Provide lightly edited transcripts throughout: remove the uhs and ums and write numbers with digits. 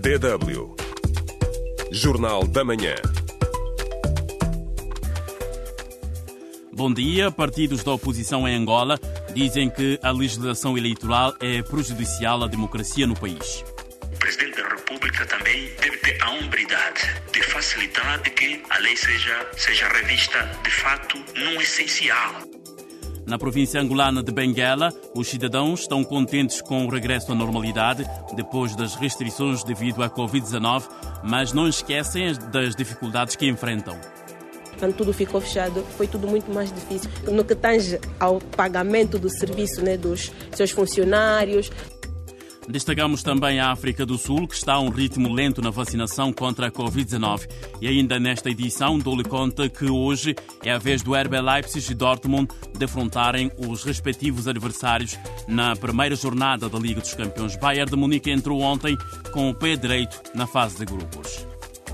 DW Jornal da Manhã. Bom dia. Partidos da oposição em Angola dizem que a legislação eleitoral é prejudicial à democracia no país. O Presidente da República também deve ter a hombridade de facilitar que a lei seja revista de fato no essencial. Na província angolana de Benguela, os cidadãos estão contentes com o regresso à normalidade depois das restrições devido à Covid-19, mas não esquecem das dificuldades que enfrentam. Quando tudo ficou fechado, foi tudo muito mais difícil. No que tange ao pagamento do serviço, dos seus funcionários. Destacamos também a África do Sul, que está a um ritmo lento na vacinação contra a Covid-19. E ainda nesta edição, dou-lhe conta que hoje é a vez do RB Leipzig e Dortmund defrontarem os respectivos adversários na primeira jornada da Liga dos Campeões. Bayern de Munique entrou ontem com o pé direito na fase de grupos.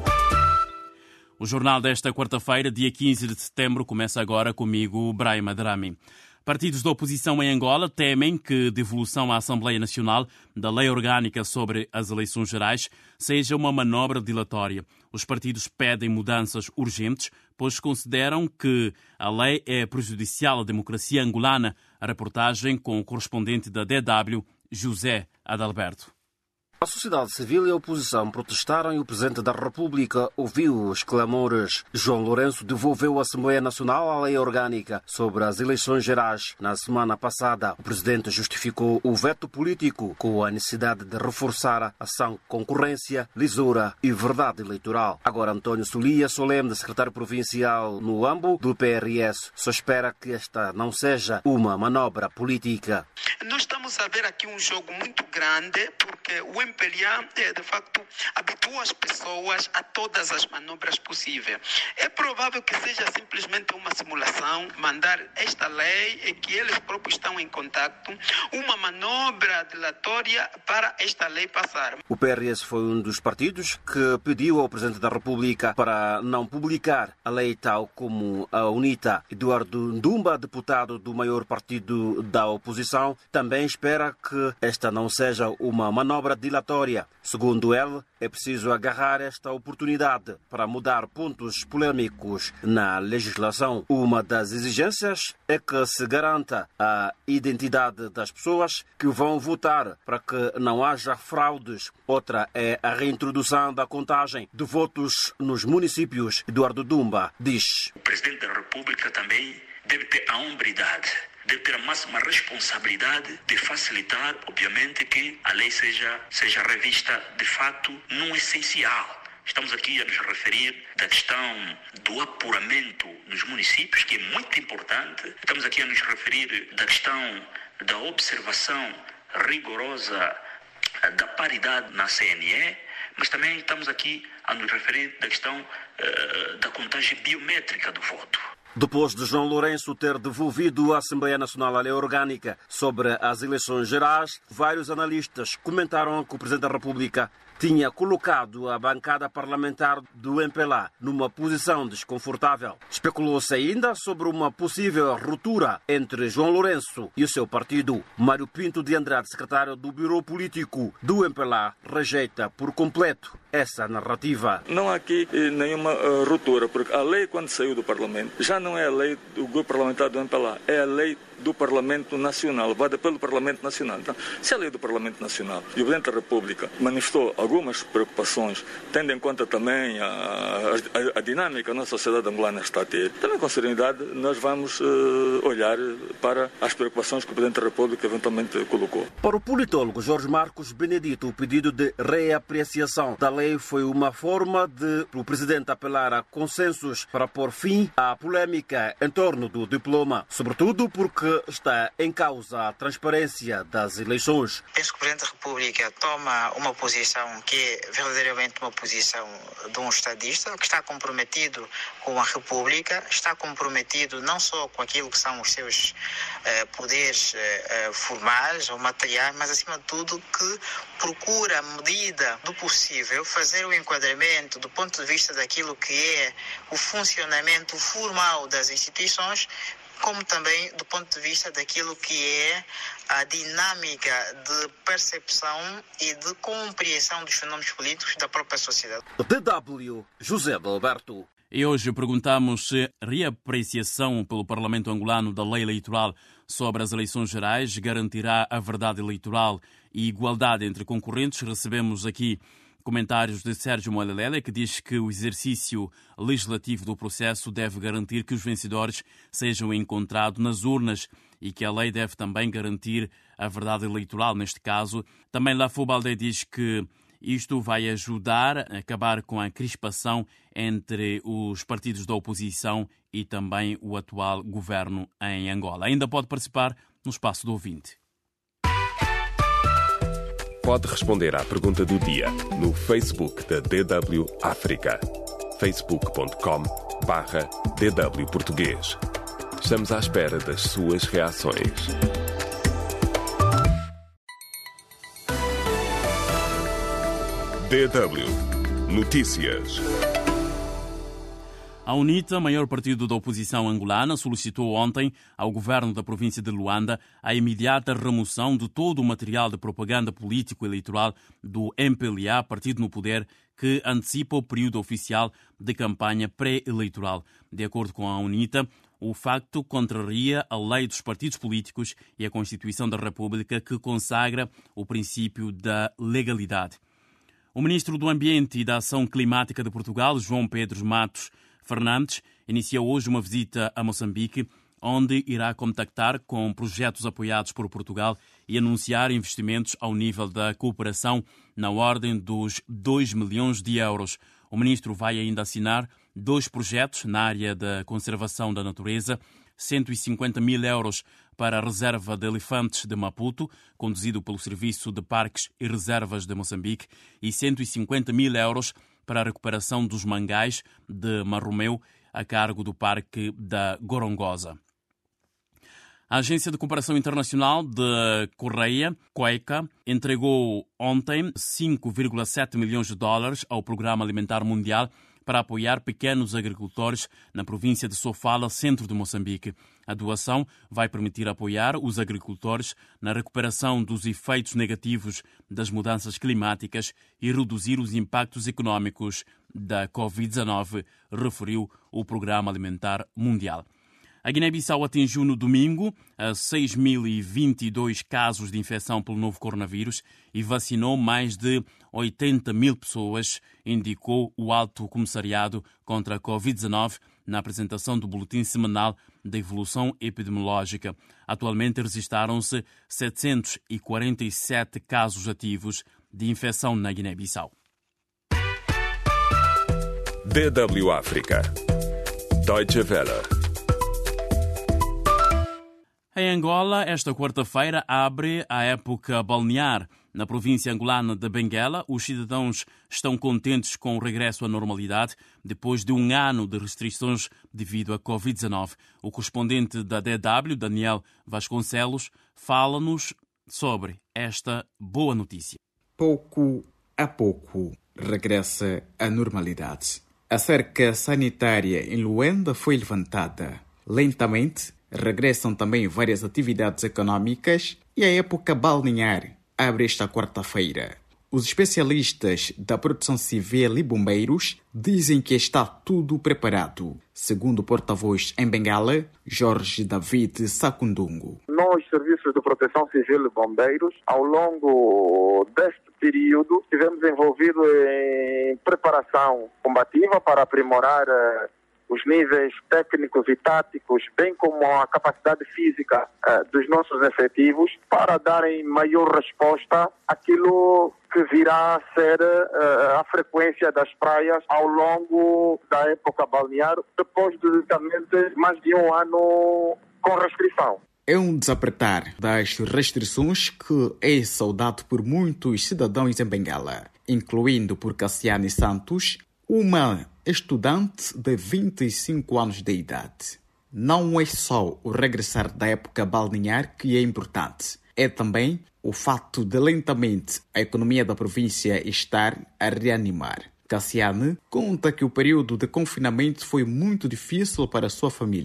O jornal desta quarta-feira, dia 15 de setembro, começa agora comigo, Brahim Adrami. Partidos da oposição em Angola temem que a devolução à Assembleia Nacional da Lei Orgânica sobre as eleições gerais seja uma manobra dilatória. Os partidos pedem mudanças urgentes, pois consideram que a lei é prejudicial à democracia angolana. A reportagem com o correspondente da DW, José Adalberto. A sociedade civil e a oposição protestaram e o Presidente da República ouviu os clamores. João Lourenço devolveu à Assembleia Nacional a lei orgânica sobre as eleições gerais. Na semana passada, o Presidente justificou o veto político com a necessidade de reforçar a ação concorrência, lisura e verdade eleitoral. Agora, António Solia Solene, secretário provincial no AMBO do PRS, só espera que esta não seja uma manobra política. Nós estamos a ver aqui um jogo muito grande, porque o MPLA, de facto, habitua as pessoas a todas as manobras possíveis. É provável que seja simplesmente uma simulação, mandar esta lei e que eles próprios estão em contacto, uma manobra dilatória para esta lei passar. O PRS foi um dos partidos que pediu ao Presidente da República para não publicar a lei tal como a UNITA. Eduardo Ndumba, deputado do maior partido da oposição, também espera que esta não seja uma manobra dilatória. Segundo ele, é preciso agarrar esta oportunidade para mudar pontos polêmicos na legislação. Uma das exigências é que se garanta a identidade das pessoas que vão votar para que não haja fraudes. Outra é a reintrodução da contagem de votos nos municípios. Eduardo Ndumba diz: o Presidente da República também deve ter a hombridade, deve ter a máxima responsabilidade de facilitar, obviamente, que a lei seja revista de fato no essencial. Estamos aqui a nos referir da questão do apuramento nos municípios, que é muito importante. Estamos aqui a nos referir da questão da observação rigorosa da paridade na CNE, mas também estamos aqui a nos referir da questão da contagem biométrica do voto. Depois de João Lourenço ter devolvido à Assembleia Nacional a lei orgânica sobre as eleições gerais, vários analistas comentaram que o Presidente da República tinha colocado a bancada parlamentar do MPLA numa posição desconfortável. Especulou-se ainda sobre uma possível ruptura entre João Lourenço e o seu partido. Mário Pinto de Andrade, secretário do Bureau Político do MPLA, rejeita por completo essa narrativa. Não há aqui nenhuma ruptura, porque a lei, quando saiu do Parlamento, já não é a lei do grupo parlamentar do MPLA, é a lei do Parlamento Nacional, vada pelo Parlamento Nacional. Então, se a lei do Parlamento Nacional e o Presidente da República manifestou algumas preocupações, tendo em conta também a dinâmica que a nossa sociedade angolana está a ter, também com serenidade nós vamos olhar para as preocupações que o Presidente da República eventualmente colocou. Para o politólogo Jorge Marcos Benedito, o pedido de reapreciação da lei foi uma forma de o Presidente apelar a consensos para pôr fim à polêmica em torno do diploma, sobretudo porque está em causa a transparência das eleições. Penso que o Presidente da República toma uma posição que é verdadeiramente uma posição de um estadista, que está comprometido com a República, está comprometido não só com aquilo que são os seus poderes formais ou materiais, mas acima de tudo que procura, à medida do possível, fazer o enquadramento do ponto de vista daquilo que é o funcionamento formal das instituições como também do ponto de vista daquilo que é a dinâmica de percepção e de compreensão dos fenómenos políticos da própria sociedade. DW José de Alberto. E hoje perguntamos se reapreciação pelo Parlamento angolano da lei eleitoral sobre as eleições gerais garantirá a verdade eleitoral e igualdade entre concorrentes. Recebemos aqui comentários de Sérgio Moelelele, que diz que o exercício legislativo do processo deve garantir que os vencedores sejam encontrados nas urnas e que a lei deve também garantir a verdade eleitoral neste caso. Também Lafou Baldé diz que isto vai ajudar a acabar com a crispação entre os partidos da oposição e também o atual governo em Angola. Ainda pode participar no espaço do ouvinte. Pode responder à pergunta do dia no Facebook da DW África. facebook.com/DW Português. Estamos à espera das suas reações. DW Notícias. A UNITA, maior partido da oposição angolana, solicitou ontem ao governo da província de Luanda a imediata remoção de todo o material de propaganda político-eleitoral do MPLA, partido no poder, que antecipa o período oficial de campanha pré-eleitoral. De acordo com a UNITA, o facto contraria a lei dos partidos políticos e a Constituição da República, que consagra o princípio da legalidade. O ministro do Ambiente e da Ação Climática de Portugal, João Pedro Matos Fernandes, inicia hoje uma visita a Moçambique, onde irá contactar com projetos apoiados por Portugal e anunciar investimentos ao nível da cooperação na ordem dos 2 milhões de euros. O ministro vai ainda assinar 2 projetos na área da conservação da natureza, 150 mil euros para a Reserva de Elefantes de Maputo, conduzido pelo Serviço de Parques e Reservas de Moçambique, e 150 mil euros para a recuperação dos mangais de Marromeu, a cargo do Parque da Gorongosa. A Agência de Cooperação Internacional de Correia, COECA, entregou ontem 5,7 milhões de dólares ao Programa Alimentar Mundial para apoiar pequenos agricultores na província de Sofala, centro de Moçambique. A doação vai permitir apoiar os agricultores na recuperação dos efeitos negativos das mudanças climáticas e reduzir os impactos económicos da Covid-19, referiu o Programa Alimentar Mundial. A Guiné-Bissau atingiu no domingo 6.022 casos de infecção pelo novo coronavírus e vacinou mais de 80 mil pessoas, indicou o Alto Comissariado contra a Covid-19 na apresentação do Boletim Semanal da Evolução Epidemiológica. Atualmente registaram-se 747 casos ativos de infecção na Guiné-Bissau. DW África. Deutsche Welle. Em Angola, esta quarta-feira abre a época balnear. Na província angolana de Benguela, os cidadãos estão contentes com o regresso à normalidade depois de um ano de restrições devido à Covid-19. O correspondente da DW, Daniel Vasconcelos, fala-nos sobre esta boa notícia. Pouco a pouco regressa à normalidade. A cerca sanitária em Luanda foi levantada. Lentamente, regressam também várias atividades econômicas e a época balnear abre esta quarta-feira. Os especialistas da proteção civil e bombeiros dizem que está tudo preparado, segundo o porta-voz em Bengala, Jorge David Sacundungo. Nós, serviços de proteção civil e bombeiros, ao longo deste período, estivemos envolvidos em preparação combativa para aprimorar os níveis técnicos e táticos, bem como a capacidade física dos nossos efetivos, para darem maior resposta àquilo que virá a ser a frequência das praias ao longo da época balnear, depois de exatamente mais de um ano com restrição. É um desapertar das restrições que é saudado por muitos cidadãos em Bengala, incluindo por Cassiane Santos, uma estudante de 25 anos de idade. Não é só o regressar da época balnear que é importante, é também o fato de lentamente a economia da província estar a reanimar. Cassiane conta que o período de confinamento foi muito difícil para a sua família.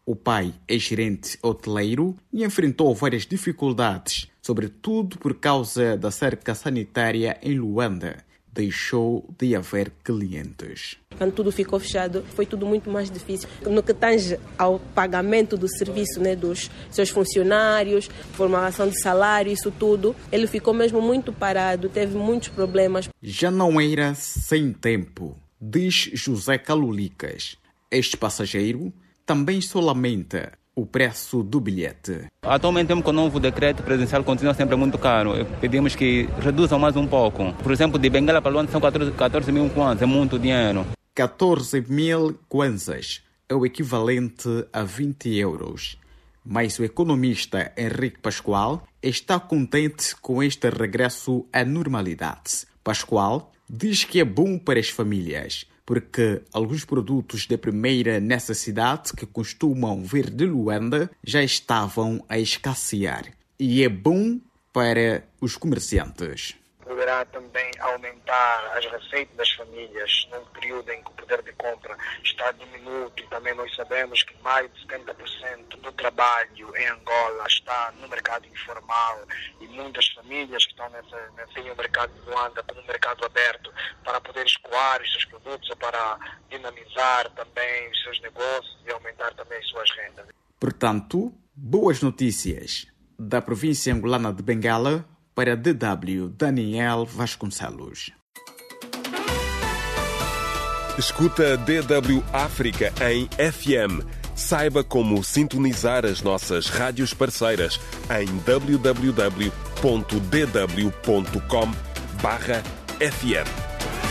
O pai é gerente hoteleiro e enfrentou várias dificuldades, sobretudo por causa da cerca sanitária em Luanda. Deixou de haver clientes. Quando tudo ficou fechado, foi tudo muito mais difícil. No que tange ao pagamento do serviço, dos seus funcionários, formulação de salário, isso tudo, ele ficou mesmo muito parado, teve muitos problemas. Já não era sem tempo, diz José Calulicas. Este passageiro também só lamenta o preço do bilhete. Atualmente, com o novo decreto presidencial, continua sempre muito caro. Pedimos que reduzam mais um pouco. Por exemplo, de Benguela para Luanda são 14 mil kwanzas, é muito dinheiro. 14 mil kwanzas é o equivalente a 20 euros. Mas o economista Henrique Pascoal está contente com este regresso à normalidade. Pascoal diz que é bom para as famílias, porque alguns produtos de primeira necessidade que costumam vir de Luanda já estavam a escassear. E é bom para os comerciantes. Poderá também aumentar as receitas das famílias num período em que o poder de compra está diminuto e também nós sabemos que mais de 70% do trabalho em Angola está no mercado informal e muitas famílias que estão nesse mercado de Luanda como um mercado aberto para poder escoar os seus produtos ou para dinamizar também os seus negócios e aumentar também as suas rendas. Portanto, boas notícias da província angolana de Benguela para DW Daniel Vasconcelos. Escuta a DW África em FM. Saiba como sintonizar as nossas rádios parceiras em www.dw.com/FM.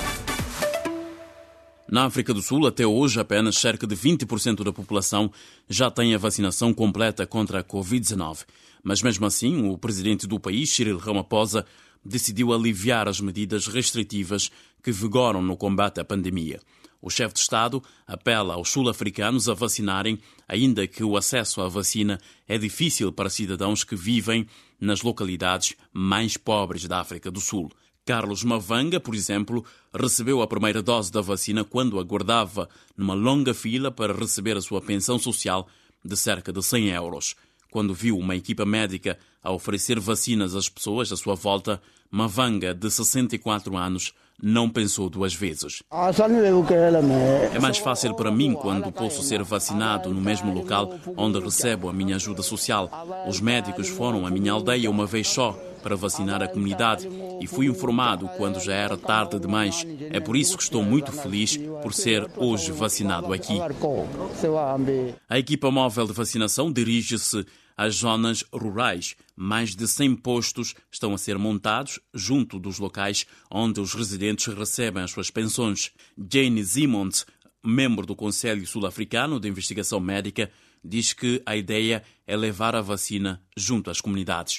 Na África do Sul, até hoje, apenas cerca de 20% da população já tem a vacinação completa contra a Covid-19. Mas mesmo assim, o presidente do país, Cyril Ramaphosa, decidiu aliviar as medidas restritivas que vigoram no combate à pandemia. O chefe de Estado apela aos sul-africanos a vacinarem, ainda que o acesso à vacina é difícil para cidadãos que vivem nas localidades mais pobres da África do Sul. Carlos Mavanga, por exemplo, recebeu a primeira dose da vacina quando aguardava numa longa fila para receber a sua pensão social de cerca de 100 euros. Quando viu uma equipa médica a oferecer vacinas às pessoas à sua volta, Mavanga, de 64 anos, não pensou duas vezes. É mais fácil para mim quando posso ser vacinado no mesmo local onde recebo a minha ajuda social. Os médicos foram à minha aldeia uma vez só para vacinar a comunidade e fui informado quando já era tarde demais. É por isso que estou muito feliz por ser hoje vacinado aqui. A equipa móvel de vacinação dirige-se às zonas rurais. Mais de 100 postos estão a ser montados junto dos locais onde os residentes recebem as suas pensões. Jane Zimont, membro do Conselho Sul-Africano de Investigação Médica, diz que a ideia é levar a vacina junto às comunidades.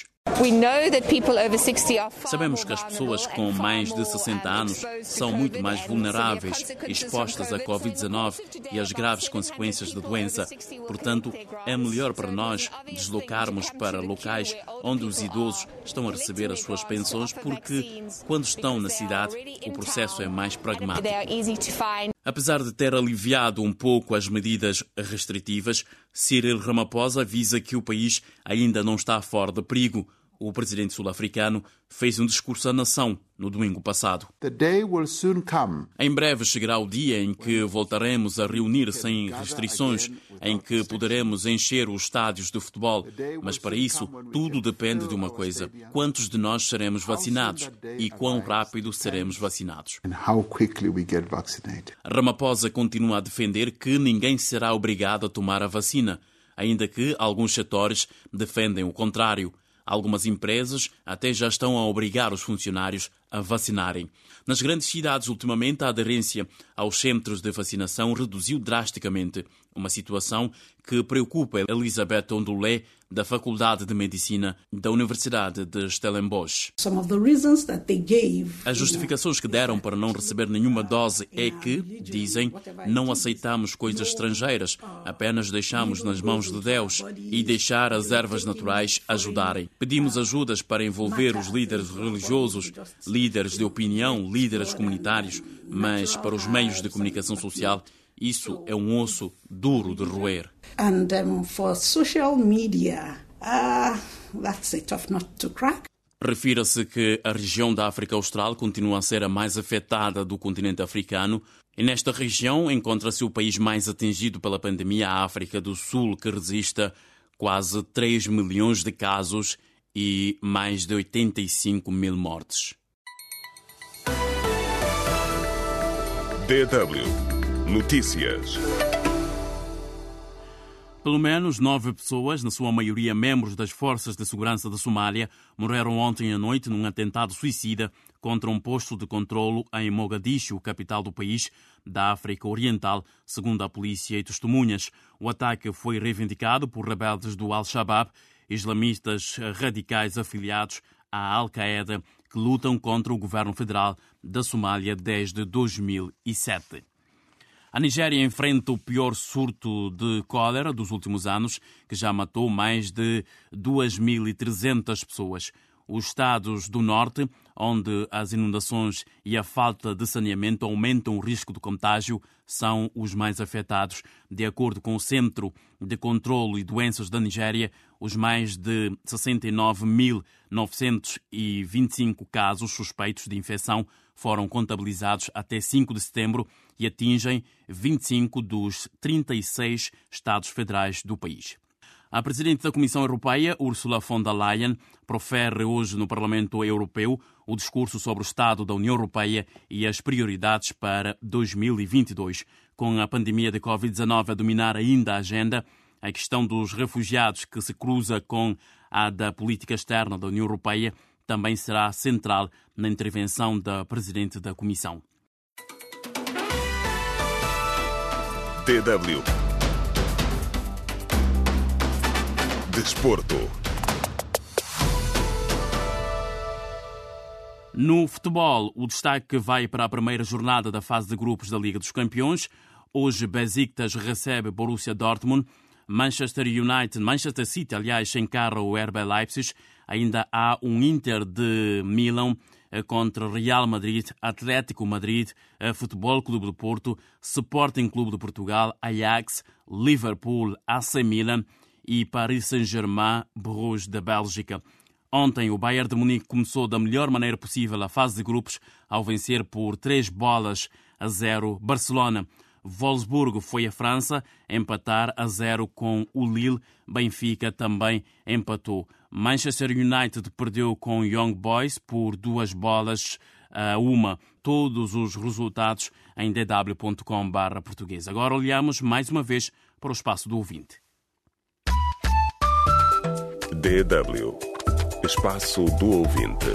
Sabemos que as pessoas com mais de 60 anos são muito mais vulneráveis, expostas à Covid-19 e às graves consequências da doença. Portanto, é melhor para nós deslocarmos para locais onde os idosos estão a receber as suas pensões, porque, quando estão na cidade, o processo é mais pragmático. Apesar de ter aliviado um pouco as medidas restritivas, Cyril Ramaphosa avisa que o país ainda não está fora de perigo. O presidente sul-africano fez um discurso à nação no domingo passado. Em breve chegará o dia em que voltaremos a reunir sem restrições, em que poderemos encher os estádios de futebol. Mas para isso, tudo depende de uma coisa: quantos de nós seremos vacinados e quão rápido seremos vacinados. Ramaphosa continua a defender que ninguém será obrigado a tomar a vacina, ainda que alguns setores defendem o contrário. Algumas empresas até já estão a obrigar os funcionários a vacinarem. Nas grandes cidades, ultimamente, a aderência aos centros de vacinação reduziu drasticamente, uma situação que preocupa Elisabeth Ondulé, da Faculdade de Medicina da Universidade de Stellenbosch. As justificações que deram para não receber nenhuma dose é que, dizem, não aceitamos coisas estrangeiras, apenas deixamos nas mãos de Deus e deixar as ervas naturais ajudarem. Pedimos ajudas para envolver os líderes religiosos, líderes de opinião, líderes comunitários, mas para os meios de comunicação social Isso é um osso duro de roer. And for social media, that's a tough nut to crack. Refira-se que a região da África Austral continua a ser a mais afetada do continente africano e nesta região encontra-se o país mais atingido pela pandemia, a África do Sul, que registra quase 3 milhões de casos e mais de 85 mil mortes. DW Notícias. Pelo menos 9 pessoas, na sua maioria membros das forças de segurança da Somália, morreram ontem à noite num atentado suicida contra um posto de controlo em Mogadishu, capital do país da África Oriental, segundo a polícia e testemunhas. O ataque foi reivindicado por rebeldes do Al-Shabaab, islamistas radicais afiliados à Al-Qaeda, que lutam contra o governo federal da Somália desde 2007. A Nigéria enfrenta o pior surto de cólera dos últimos anos, que já matou mais de 2.300 pessoas. Os estados do norte, onde as inundações e a falta de saneamento aumentam o risco de contágio, são os mais afetados. De acordo com o Centro de Controlo e Doenças da Nigéria, os mais de 69.925 casos suspeitos de infecção foram contabilizados até 5 de setembro e atingem 25 dos 36 estados federais do país. A presidente da Comissão Europeia, Ursula von der Leyen, profere hoje no Parlamento Europeu o discurso sobre o estado da União Europeia e as prioridades para 2022. Com a pandemia de Covid-19 a dominar ainda a agenda, a questão dos refugiados, que se cruza com a da política externa da União Europeia, também será central na intervenção da presidente da Comissão. DW Desporto. No futebol, o destaque vai para a primeira jornada da fase de grupos da Liga dos Campeões. Hoje, Besiktas recebe Borussia Dortmund. Manchester City, encara o RB Leipzig. Ainda há um Inter de Milão contra Real Madrid, Atlético Madrid, Futebol Clube do Porto, Sporting Clube de Portugal, Ajax, Liverpool, AC Milan e Paris Saint-Germain, Bruges da Bélgica. Ontem, o Bayern de Munique começou da melhor maneira possível a fase de grupos ao vencer por 3-0 Barcelona. Wolfsburgo foi à França empatar a 0 com o Lille. Benfica também empatou. Manchester United perdeu com Young Boys por 2-1. Todos os resultados em dw.com/português. Agora olhamos mais uma vez para o espaço do ouvinte. DW Espaço do Ouvinte.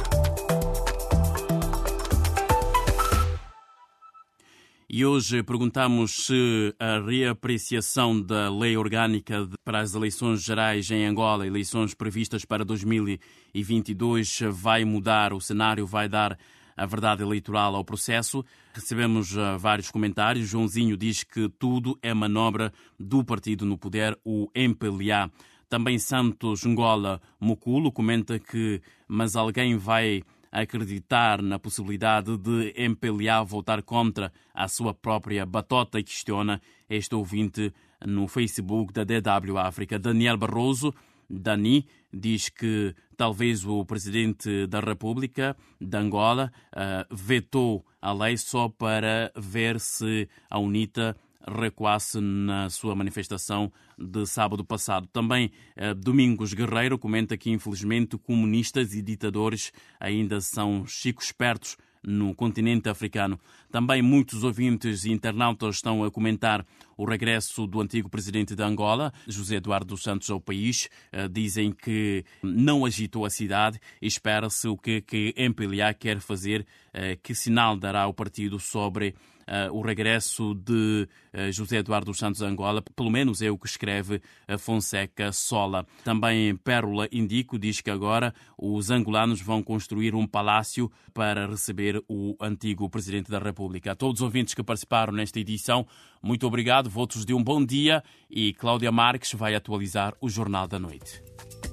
E hoje perguntamos se a reapreciação da lei orgânica para as eleições gerais em Angola, eleições previstas para 2022, vai mudar o cenário, vai dar a verdade eleitoral ao processo. Recebemos vários comentários. Joãozinho diz que tudo é manobra do partido no poder, o MPLA. Também Santos Ngola Muculo comenta que mas alguém vai acreditar na possibilidade de MPLA voltar contra a sua própria batota e questiona este ouvinte no Facebook da DW África. Daniel Barroso, Dani, diz que talvez o presidente da República de Angola vetou a lei só para ver se a UNITA recuasse na sua manifestação de sábado passado. Também Domingos Guerreiro comenta que, infelizmente, comunistas e ditadores ainda são chicos espertos no continente africano. Também muitos ouvintes e internautas estão a comentar o regresso do antigo presidente de Angola, José Eduardo dos Santos, ao país. Dizem que não agitou a cidade e espera-se o que MPLA quer fazer, que sinal dará o partido sobre o regresso de José Eduardo dos Santos a Angola. Pelo menos é o que escreve Fonseca Sola. Também Pérola Indico diz que agora os angolanos vão construir um palácio para receber o antigo presidente da República. A todos os ouvintes que participaram nesta edição, muito obrigado, votos de um bom dia, e Cláudia Marques vai atualizar o Jornal da Noite.